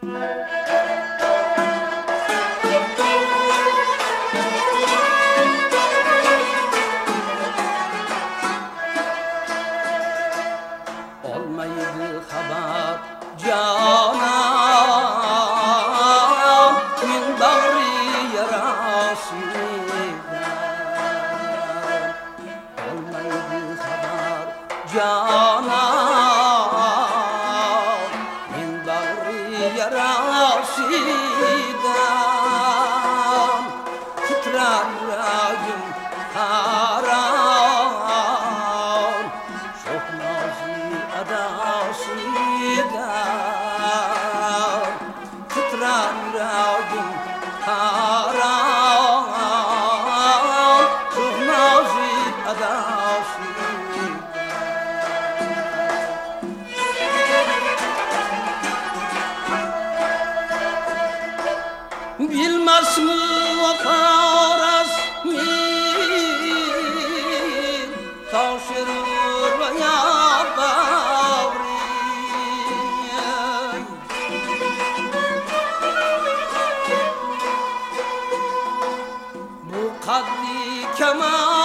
olmaydi xabar canım min bagri yarasıydan olmaydı xabar canım min bagri yarasıydan titrer yüreğim haram çok nazik adasıydan titrer yüreğim haram çok nazik adasıydan bilmez mi vakaras min taşırır ve yapavri bu kadri kemal